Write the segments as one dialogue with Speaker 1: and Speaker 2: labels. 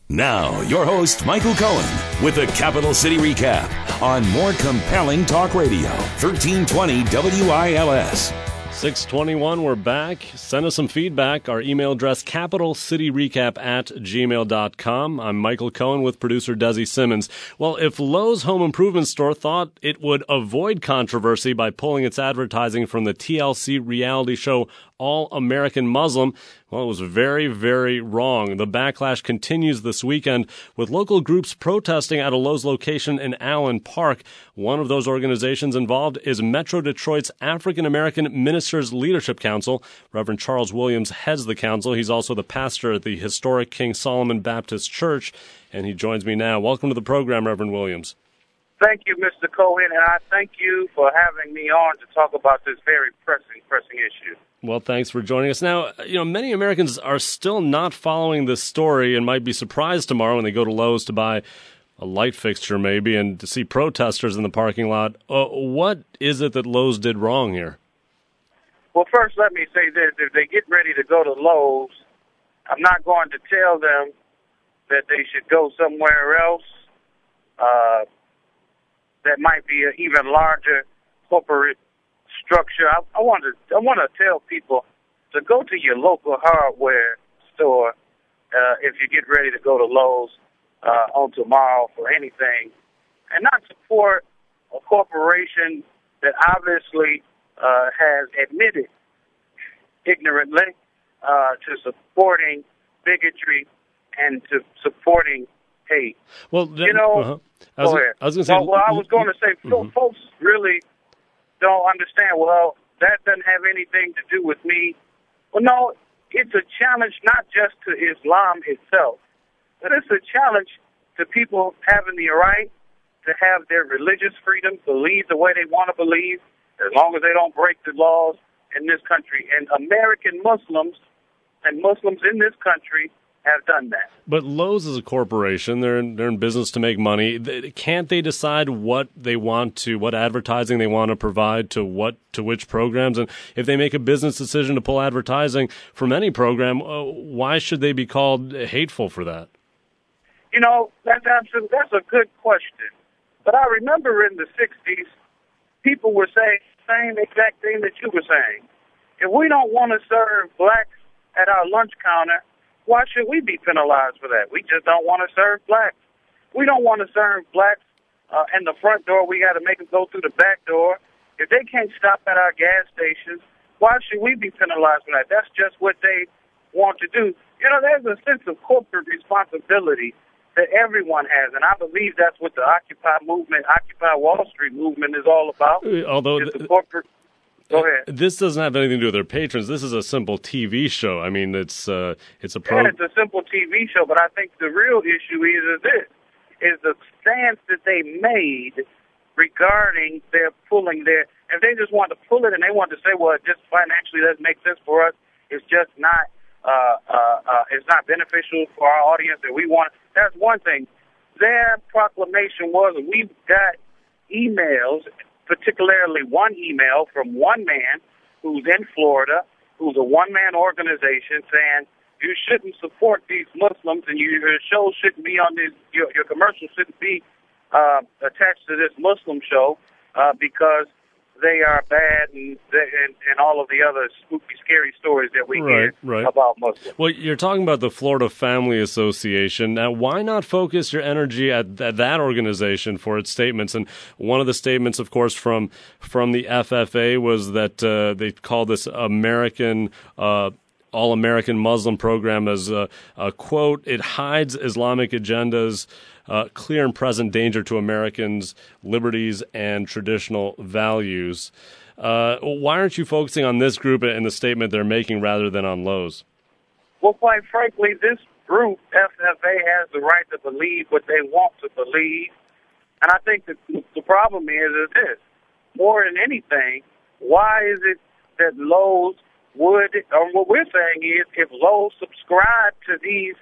Speaker 1: Now, your host, Michael Cohen, with the Capital City Recap on more compelling talk radio, 1320 WILS.
Speaker 2: 621, we're back. Send us some feedback. Our email address, capitalcityrecap@gmail.com. I'm Michael Cohen with producer Desi Simmons. Well, if Lowe's Home Improvement Store thought it would avoid controversy by pulling its advertising from the TLC reality show All American Muslim, well, it was very, very wrong. The backlash continues this weekend with local groups protesting at a Lowe's location in Allen Park. One of those organizations involved is Metro Detroit's African American Ministers Leadership Council. Reverend Charles Williams heads the council. He's also the pastor at the historic King Solomon Baptist Church, and he joins me now. Welcome to the program, Reverend Williams.
Speaker 3: Thank you, Mr. Cohen, and I thank you for having me on to talk about this very pressing issue.
Speaker 2: Well, thanks for joining us. Now, many Americans are still not following this story and might be surprised tomorrow when they go to Lowe's to buy a light fixture maybe and to see protesters in the parking lot. What is it that Lowe's did wrong here?
Speaker 3: Well, first, let me say this. If they get ready to go to Lowe's, I'm not going to tell them that they should go somewhere else that might be an even larger corporate structure. I want to tell people to go to your local hardware store if you get ready to go to Lowe's on tomorrow for anything, and not support a corporation that obviously has admitted ignorantly to supporting bigotry and to supporting hate.
Speaker 2: Well,
Speaker 3: go ahead.
Speaker 2: I was going to say.
Speaker 3: Well, I was going to say, folks really don't understand. Well, that doesn't have anything to do with me. Well, no, it's a challenge not just to Islam itself, but it's a challenge to people having the right to have their religious freedom, believe the way they want to believe, as long as they don't break the laws in this country. And American Muslims and Muslims in this country have done that.
Speaker 2: But Lowe's is a corporation. They're in business to make money. Can't they decide what they want to, what advertising they want to provide to which programs? And if they make a business decision to pull advertising from any program, why should they be called hateful for that?
Speaker 3: That's a good question. But I remember in the 60s, people were saying the same exact thing that you were saying. If we don't want to serve blacks at our lunch counter, why should we be penalized for that? We just don't want to serve blacks. We don't want to serve blacks in the front door. We got to make them go through the back door. If they can't stop at our gas stations, why should we be penalized for that? That's just what they want to do. There's a sense of corporate responsibility that everyone has, and I believe that's what the Occupy Wall Street movement is all about.
Speaker 2: Although
Speaker 3: the corporate. Go ahead.
Speaker 2: This doesn't have anything to do with their patrons. This is a simple TV show. I mean, it's a
Speaker 3: it's a simple TV show, but I think the real issue is the stance that they made regarding their pulling their. If they just want to pull it and they want to say, well, it just financially doesn't make sense for us, it's just not it's not beneficial for our audience that we want. That's one thing. Their proclamation was, we've got emails, particularly one email from one man who's in Florida, who's a one-man organization, saying you shouldn't support these Muslims and your show shouldn't be on this, your commercial shouldn't be attached to this Muslim show because they are bad and all of the other spooky, scary stories that we hear about Muslims.
Speaker 2: Well, you're talking about the Florida Family Association. Now, why not focus your energy at that organization for its statements? And one of the statements, of course, from the FFA was that they call this American All-American Muslim program as a quote, it hides Islamic agendas, clear and present danger to Americans' liberties and traditional values. Why aren't you focusing on this group and the statement they're making rather than on Lowe's?
Speaker 3: Well, quite frankly, this group, FFA, has the right to believe what they want to believe. And I think that the problem is this. More than anything, why is it that Lowe's would, or what we're saying is, if Lowe's subscribe to these,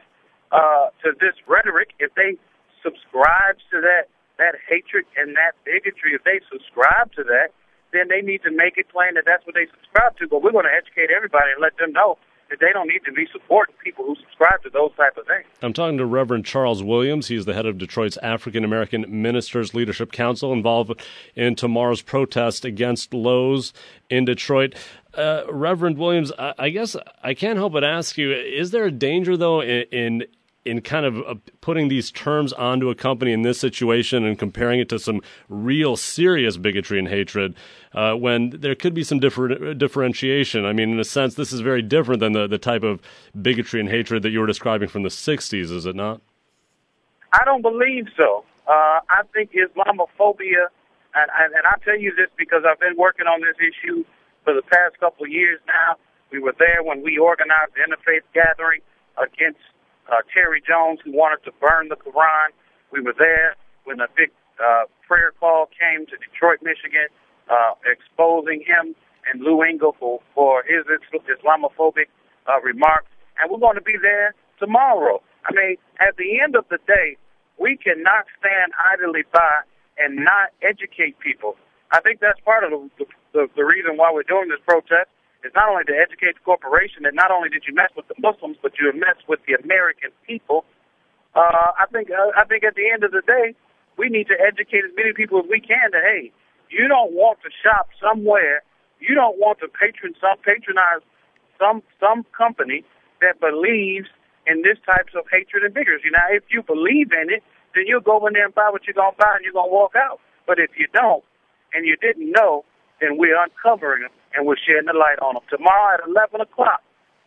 Speaker 3: to this rhetoric, if they subscribe to that hatred and that bigotry, if they subscribe to that, then they need to make it plain that that's what they subscribe to. But we're going to educate everybody and let them know that they don't need to be supporting people who subscribe to those type of things.
Speaker 2: I'm talking to Reverend Charles Williams. He's the head of Detroit's African American Ministers Leadership Council, involved in tomorrow's protest against Lowe's in Detroit. Reverend Williams, I guess I can't help but ask you, is there a danger, though, in kind of putting these terms onto a company in this situation and comparing it to some real serious bigotry and hatred when there could be some differentiation? I mean, in a sense, this is very different than the type of bigotry and hatred that you were describing from the 60s, is it not?
Speaker 3: I don't believe so. I think Islamophobia, and I tell you this because I've been working on this issue for the past couple of years now. We were there when we organized the Interfaith Gathering against Terry Jones, who wanted to burn the Quran. We were there when a big prayer call came to Detroit, Michigan, exposing him and Lou Engle for his Islamophobic remarks. And we're going to be there tomorrow. I mean, at the end of the day, we cannot stand idly by and not educate people. I think that's part of the reason why we're doing this protest. It's not only to educate the corporation, and not only did you mess with the Muslims, but you messed with the American people. I think at the end of the day, we need to educate as many people as we can that, hey, you don't want to shop somewhere, you don't want to patronize some company that believes in this types of hatred and bigotry. Now, if you believe in it, then you'll go in there and buy what you're going to buy and you're going to walk out. But if you don't, and you didn't know, then we're uncovering them and we're shedding the light on them. Tomorrow at 11 o'clock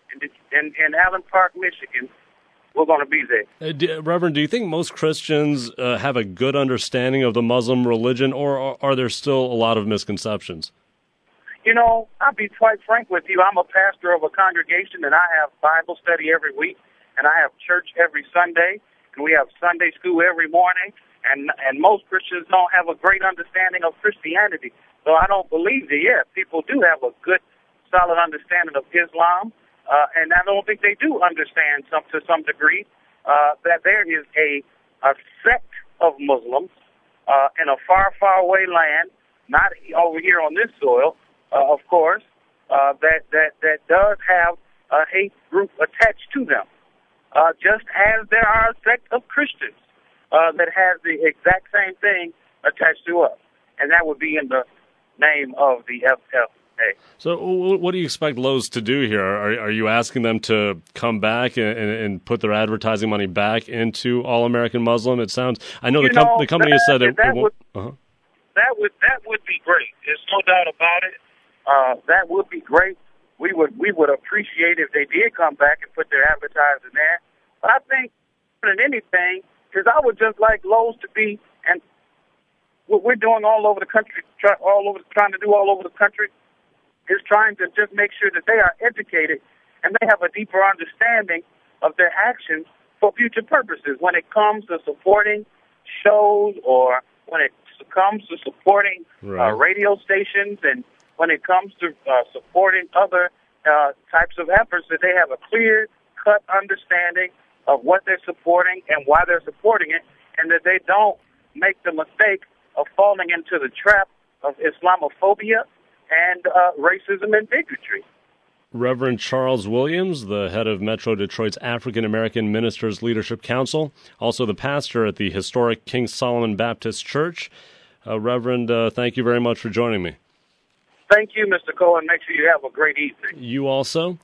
Speaker 3: in Allen Park, Michigan, we're going to be there.
Speaker 2: Reverend, do you think most Christians have a good understanding of the Muslim religion, or are there still a lot of misconceptions?
Speaker 3: You know, I'll be quite frank with you. I'm a pastor of a congregation, and I have Bible study every week, and I have church every Sunday, and we have Sunday school every morning, and most Christians don't have a great understanding of Christianity. So I don't believe that, yes, people do have a good, solid understanding of Islam, and I don't think they do understand to some degree that there is a sect of Muslims in a far, far away land, not over here on this soil, of course, that does have a hate group attached to them, just as there are a sect of Christians that has the exact same thing attached to us, and that would be in the name of the FFA.
Speaker 2: So what do you expect Lowe's to do here? Are you asking them to come back and put their advertising money back into All-American Muslim? It sounds, I know the company has said
Speaker 3: that would be great. There's no doubt about it. That would be great. We would appreciate if they did come back and put their advertising there. But I think more than anything, because I would just like Lowe's to be, and what we're doing all over the country, trying to do all over the country, is trying to just make sure that they are educated and they have a deeper understanding of their actions for future purposes when it comes to supporting shows or when it comes to supporting radio stations and when it comes to supporting other types of efforts, that they have a clear-cut understanding of what they're supporting and why they're supporting it, and that they don't make the mistake of falling into the trap of Islamophobia and racism and bigotry.
Speaker 2: Reverend Charles Williams, the head of Metro Detroit's African American Ministers Leadership Council, also the pastor at the historic King Solomon Baptist Church. Reverend, thank you very much for joining me.
Speaker 3: Thank you, Mr. Cohen. Make sure you have a great evening.
Speaker 2: You also.